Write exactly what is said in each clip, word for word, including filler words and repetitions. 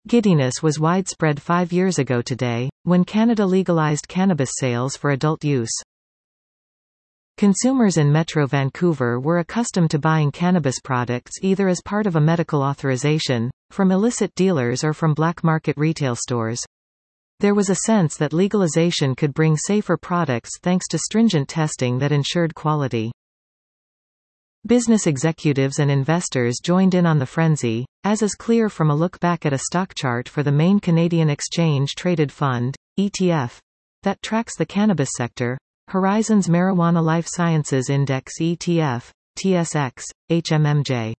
Giddiness was widespread five years ago today, when Canada legalized cannabis sales for adult use. Consumers in Metro Vancouver were accustomed to buying cannabis products either as part of a medical authorization, from illicit dealers or from black market retail stores. There was a sense that legalization could bring safer products thanks to stringent testing that ensured quality. Business executives and investors joined in on the frenzy, as is clear from a look back at a stock chart for the main Canadian Exchange Traded Fund, E T F, that tracks the cannabis sector, Horizons Marijuana Life Sciences Index E T F, T S X, H M M J.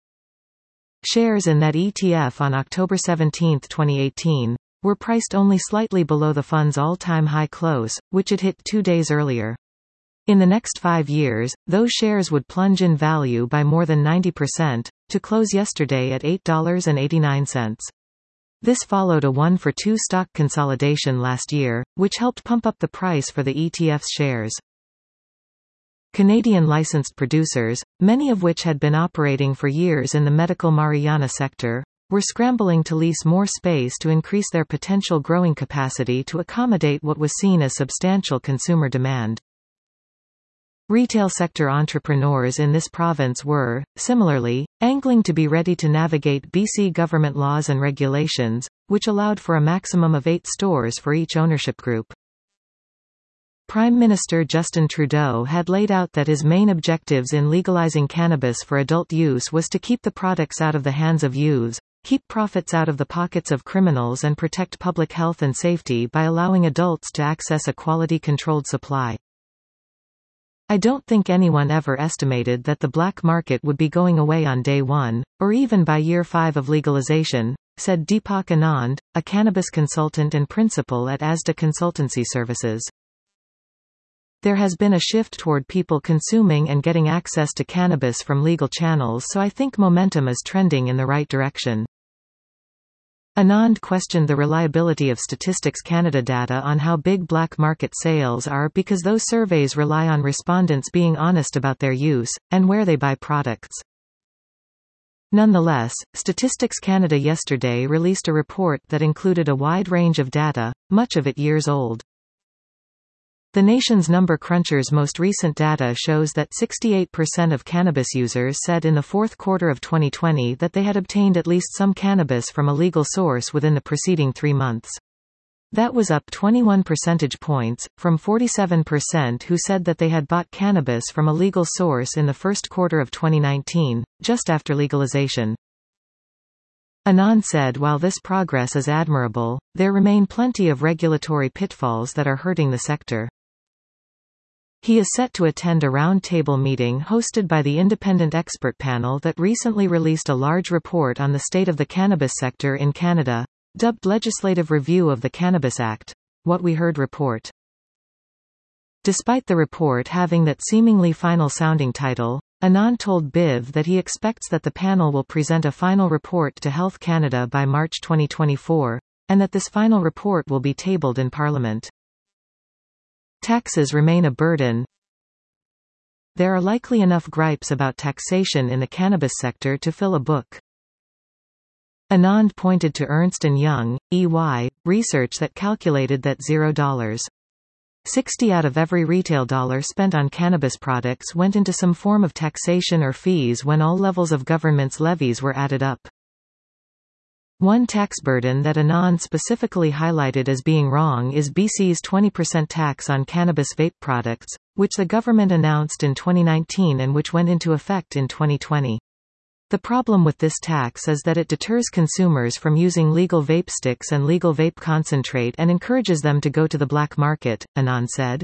Shares in that E T F on October seventeenth twenty eighteen, were priced only slightly below the fund's all-time high close, which it hit two days earlier. In the next five years, those shares would plunge in value by more than ninety percent, to close yesterday at eight dollars and eighty-nine cents. This followed a one-for-two stock consolidation last year, which helped pump up the price for the E T F's shares. Canadian licensed producers, many of which had been operating for years in the medical marijuana sector, were scrambling to lease more space to increase their potential growing capacity to accommodate what was seen as substantial consumer demand. Retail sector entrepreneurs in this province were, similarly, angling to be ready to navigate B C government laws and regulations, which allowed for a maximum of eight stores for each ownership group. Prime Minister Justin Trudeau had laid out that his main objectives in legalizing cannabis for adult use was to keep the products out of the hands of youths, keep profits out of the pockets of criminals and protect public health and safety by allowing adults to access a quality-controlled supply. I don't think anyone ever estimated that the black market would be going away on day one, or even by year five of legalization, said Deepak Anand, a cannabis consultant and principal at Asda Consultancy Services. There has been a shift toward people consuming and getting access to cannabis from legal channels, so I think momentum is trending in the right direction. Anand questioned the reliability of Statistics Canada data on how big black market sales are because those surveys rely on respondents being honest about their use, and where they buy products. Nonetheless, Statistics Canada yesterday released a report that included a wide range of data, much of it years old. The nation's Number Cruncher's most recent data shows that sixty-eight percent of cannabis users said in the fourth quarter of twenty twenty that they had obtained at least some cannabis from a legal source within the preceding three months. That was up twenty-one percentage points, from forty-seven percent who said that they had bought cannabis from a legal source in the first quarter of twenty nineteen, just after legalization. Anand said while this progress is admirable, there remain plenty of regulatory pitfalls that are hurting the sector. He is set to attend a round-table meeting hosted by the independent expert panel that recently released a large report on the state of the cannabis sector in Canada, dubbed Legislative Review of the Cannabis Act, What We Heard Report. Despite the report having that seemingly final-sounding title, Anand told B I V that he expects that the panel will present a final report to Health Canada by March twenty twenty-four, and that this final report will be tabled in Parliament. Taxes remain a burden. There are likely enough gripes about taxation in the cannabis sector to fill a book. Anand pointed to Ernst and Young, E Y, research that calculated that zero dollars sixty out of every retail dollar spent on cannabis products went into some form of taxation or fees when all levels of government's levies were added up. One tax burden that Anand specifically highlighted as being wrong is B C's twenty percent tax on cannabis vape products, which the government announced in twenty nineteen and which went into effect in twenty twenty. The problem with this tax is that it deters consumers from using legal vape sticks and legal vape concentrate and encourages them to go to the black market, Anand said.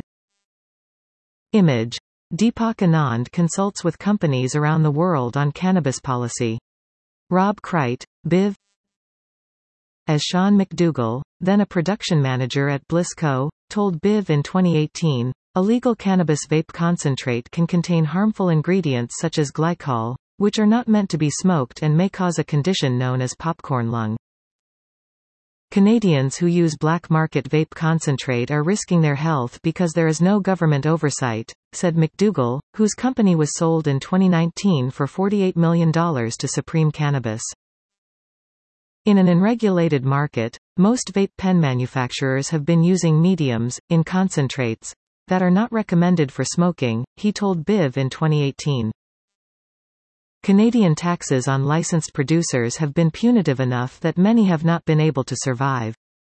Image. Deepak Anand consults with companies around the world on cannabis policy. Rob Kreit, B I V. As Sean McDougall, then a production manager at Bliss Co., told B I V in twenty eighteen, illegal cannabis vape concentrate can contain harmful ingredients such as glycol, which are not meant to be smoked and may cause a condition known as popcorn lung. Canadians who use black market vape concentrate are risking their health because there is no government oversight, said McDougall, whose company was sold in twenty nineteen for forty-eight million dollars to Supreme Cannabis. In an unregulated market, most vape pen manufacturers have been using mediums, in concentrates, that are not recommended for smoking, he told B I V in twenty eighteen. Canadian taxes on licensed producers have been punitive enough that many have not been able to survive.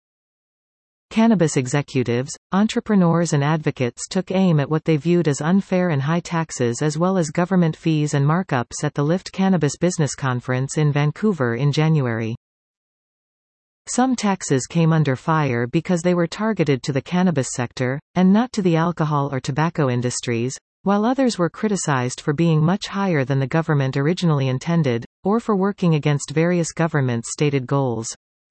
Cannabis executives, entrepreneurs and advocates took aim at what they viewed as unfair and high taxes as well as government fees and markups at the Lift Cannabis Business Conference in Vancouver in January. Some taxes came under fire because they were targeted to the cannabis sector, and not to the alcohol or tobacco industries, while others were criticized for being much higher than the government originally intended, or for working against various governments' stated goals.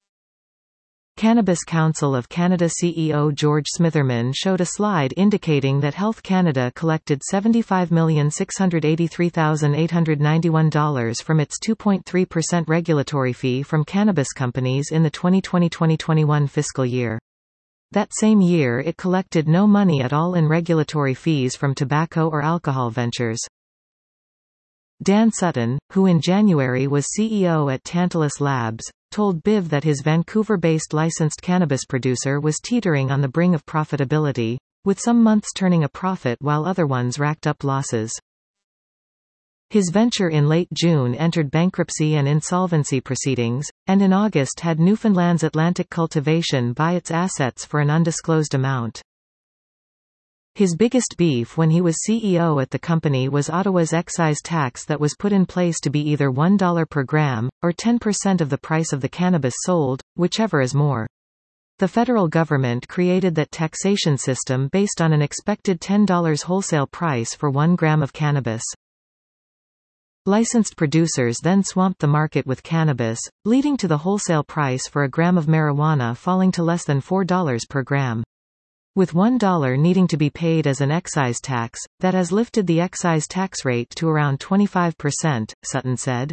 Cannabis Council of Canada C E O George Smitherman showed a slide indicating that Health Canada collected seventy-five million six hundred eighty-three thousand eight hundred ninety-one dollars from its two point three percent regulatory fee from cannabis companies in the twenty twenty to twenty twenty-one fiscal year. That same year it collected no money at all in regulatory fees from tobacco or alcohol ventures. Dan Sutton, who in January was C E O at Tantalus Labs, told B I V that his Vancouver-based licensed cannabis producer was teetering on the brink of profitability, with some months turning a profit while other ones racked up losses. His venture in late June entered bankruptcy and insolvency proceedings, and in August had Newfoundland's Atlantic Cultivation buy its assets for an undisclosed amount. His biggest beef when he was C E O at the company was Ottawa's excise tax that was put in place to be either one dollar per gram, or ten percent of the price of the cannabis sold, whichever is more. The federal government created that taxation system based on an expected ten dollars wholesale price for one gram of cannabis. Licensed producers then swamped the market with cannabis, leading to the wholesale price for a gram of marijuana falling to less than four dollars per gram. With one dollar needing to be paid as an excise tax, that has lifted the excise tax rate to around twenty-five percent, Sutton said.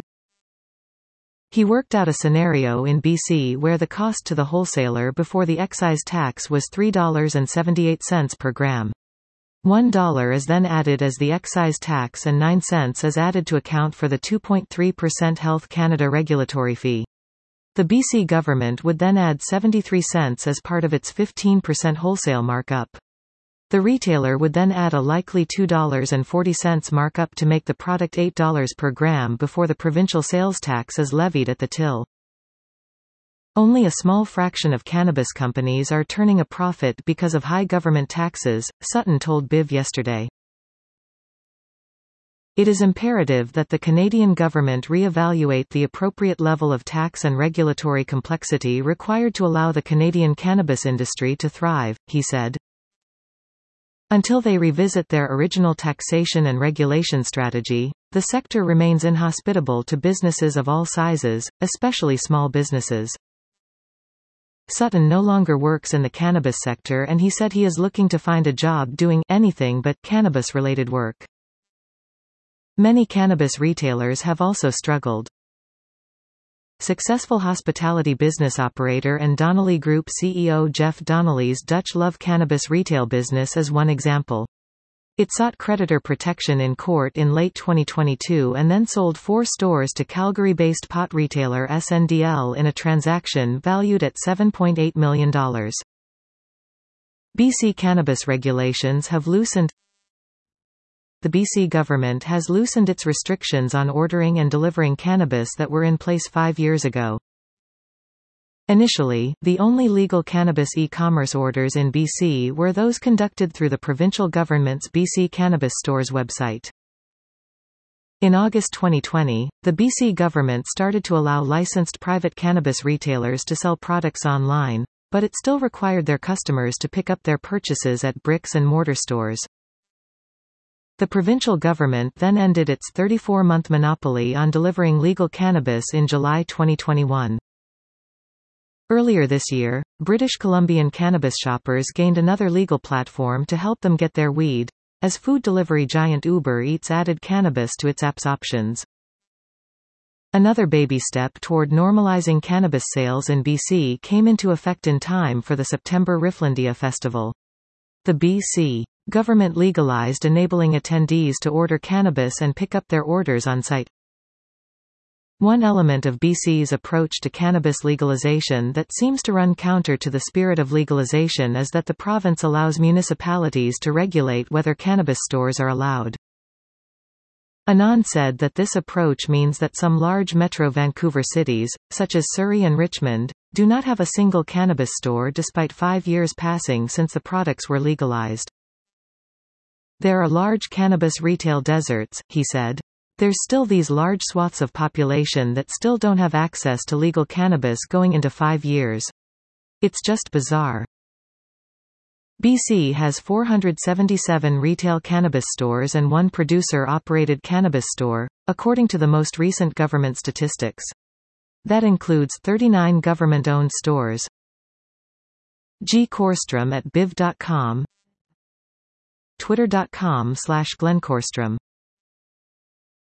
He worked out a scenario in B C where the cost to the wholesaler before the excise tax was three dollars and seventy-eight cents per gram. one dollar is then added as the excise tax and nine cents is added to account for the two point three percent Health Canada regulatory fee. The B C government would then add seventy-three cents as part of its fifteen percent wholesale markup. The retailer would then add a likely two dollars and forty cents markup to make the product eight dollars per gram before the provincial sales tax is levied at the till. Only a small fraction of cannabis companies are turning a profit because of high government taxes, Sutton told B I V yesterday. It is imperative that the Canadian government re-evaluate the appropriate level of tax and regulatory complexity required to allow the Canadian cannabis industry to thrive, he said. Until they revisit their original taxation and regulation strategy, the sector remains inhospitable to businesses of all sizes, especially small businesses. Sutton no longer works in the cannabis sector and he said he is looking to find a job doing anything but cannabis-related work. Many cannabis retailers have also struggled. Successful hospitality business operator and Donnelly Group C E O Jeff Donnelly's Dutch Love cannabis retail business is one example. It sought creditor protection in court in late twenty twenty-two and then sold four stores to Calgary-based pot retailer S N D L in a transaction valued at seven point eight million dollars. B C cannabis regulations have loosened. The B C government has loosened its restrictions on ordering and delivering cannabis that were in place five years ago. Initially, the only legal cannabis e-commerce orders in B C were those conducted through the provincial government's B C Cannabis Stores website. In August twenty twenty, the B C government started to allow licensed private cannabis retailers to sell products online, but it still required their customers to pick up their purchases at bricks and mortar stores. The provincial government then ended its thirty-four month monopoly on delivering legal cannabis in July twenty twenty-one. Earlier this year, British Columbian cannabis shoppers gained another legal platform to help them get their weed, as food delivery giant Uber Eats added cannabis to its app's options. Another baby step toward normalizing cannabis sales in B C came into effect in time for the September Rifflandia Festival. The B C government legalized enabling attendees to order cannabis and pick up their orders on site. One element of B C's approach to cannabis legalization that seems to run counter to the spirit of legalization is that the province allows municipalities to regulate whether cannabis stores are allowed. Anand said that this approach means that some large metro Vancouver cities, such as Surrey and Richmond, do not have a single cannabis store despite five years passing since the products were legalized. There are large cannabis retail deserts, he said. There's still these large swaths of population that still don't have access to legal cannabis going into five years. It's just bizarre. B C has four hundred seventy-seven retail cannabis stores and one producer-operated cannabis store, according to the most recent government statistics. That includes thirty-nine government-owned stores. G. Korstrom at biv dot com, twitter dot com slash Glenn Korstrom.